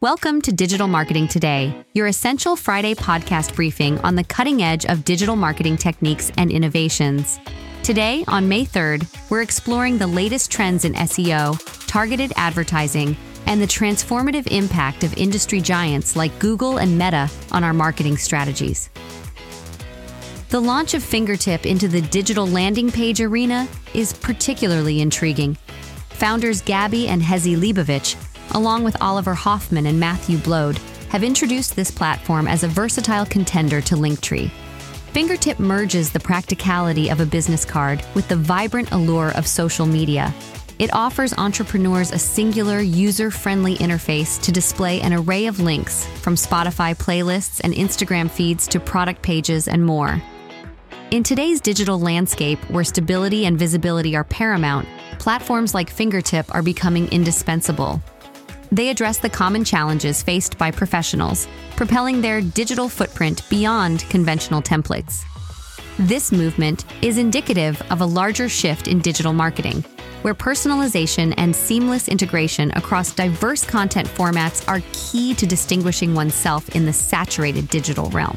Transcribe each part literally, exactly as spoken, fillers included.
Welcome to Digital Marketing Today, your essential Friday podcast briefing on the cutting edge of digital marketing techniques and innovations. Today, on May third, we're exploring the latest trends in S E O, targeted advertising, and the transformative impact of industry giants like Google and Meta on our marketing strategies. The launch of Fingertip into the digital landing page arena is particularly intriguing. Founders Gabby and Hezi Leibovich, along with Oliver Hoffman and Matthew Blode, have introduced this platform as a versatile contender to Linktree. Fingertip merges the practicality of a business card with the vibrant allure of social media. It offers entrepreneurs a singular, user-friendly interface to display an array of links, from Spotify playlists and Instagram feeds to product pages and more. In today's digital landscape, where stability and visibility are paramount, platforms like Fingertip are becoming indispensable. They address the common challenges faced by professionals, propelling their digital footprint beyond conventional templates. This movement is indicative of a larger shift in digital marketing, where personalization and seamless integration across diverse content formats are key to distinguishing oneself in the saturated digital realm.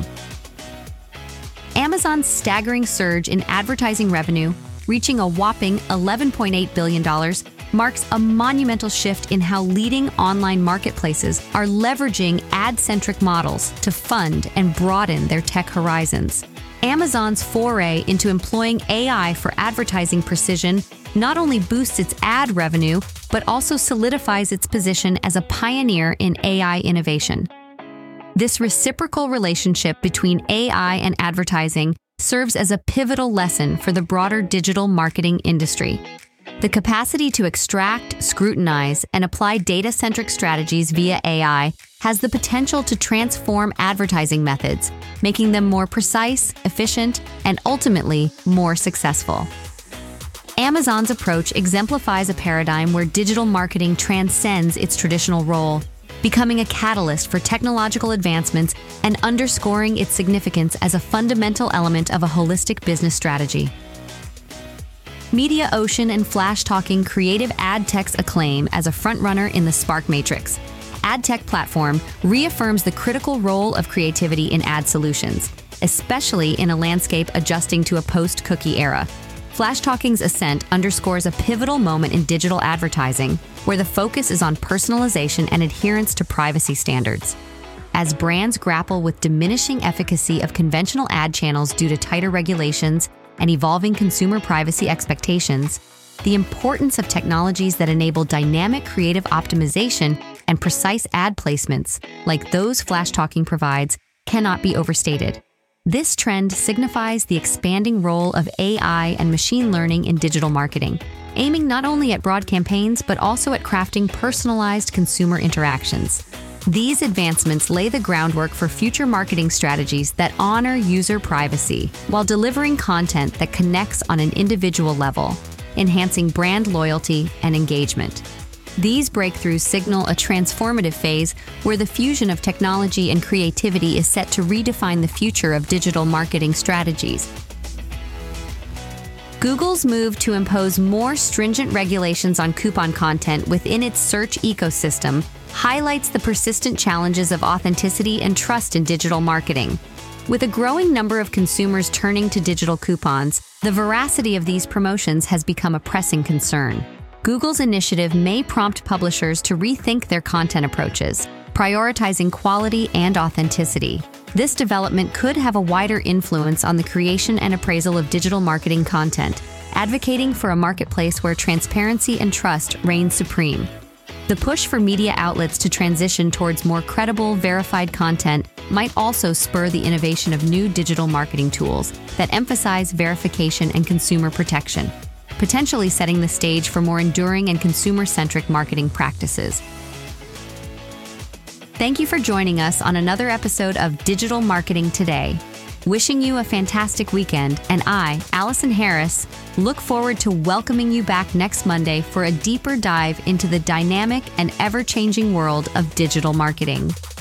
Amazon's staggering surge in advertising revenue, reaching a whopping eleven point eight billion dollars, marks a monumental shift in how leading online marketplaces are leveraging ad-centric models to fund and broaden their tech horizons. Amazon's foray into employing A I for advertising precision not only boosts its ad revenue, but also solidifies its position as a pioneer in A I innovation. This reciprocal relationship between A I and advertising serves as a pivotal lesson for the broader digital marketing industry. The capacity to extract, scrutinize, and apply data-centric strategies via A I has the potential to transform advertising methods, making them more precise, efficient, and ultimately more successful. Amazon's approach exemplifies a paradigm where digital marketing transcends its traditional role, becoming a catalyst for technological advancements and underscoring its significance as a fundamental element of a holistic business strategy. Mediaocean and Flashtalking creative ad tech's acclaim as a frontrunner in the Spark Matrix. Ad tech platform reaffirms the critical role of creativity in ad solutions, especially in a landscape adjusting to a post-cookie era. Flashtalking's ascent underscores a pivotal moment in digital advertising, where the focus is on personalization and adherence to privacy standards. As brands grapple with diminishing efficacy of conventional ad channels due to tighter regulations and evolving consumer privacy expectations, the importance of technologies that enable dynamic creative optimization and precise ad placements, like those Flashtalking provides, cannot be overstated. This trend signifies the expanding role of A I and machine learning in digital marketing, aiming not only at broad campaigns but also at crafting personalized consumer interactions. These advancements lay the groundwork for future marketing strategies that honor user privacy while delivering content that connects on an individual level, enhancing brand loyalty and engagement. These breakthroughs signal a transformative phase where the fusion of technology and creativity is set to redefine the future of digital marketing strategies. Google's move to impose more stringent regulations on coupon content within its search ecosystem highlights the persistent challenges of authenticity and trust in digital marketing. With a growing number of consumers turning to digital coupons, the veracity of these promotions has become a pressing concern. Google's initiative may prompt publishers to rethink their content approaches, prioritizing quality and authenticity. This development could have a wider influence on the creation and appraisal of digital marketing content, advocating for a marketplace where transparency and trust reign supreme. The push for media outlets to transition towards more credible, verified content might also spur the innovation of new digital marketing tools that emphasize verification and consumer protection, potentially setting the stage for more enduring and consumer-centric marketing practices. Thank you for joining us on another episode of Digital Marketing Today. Wishing you a fantastic weekend, and I, Allison Harris, look forward to welcoming you back next Monday for a deeper dive into the dynamic and ever-changing world of digital marketing.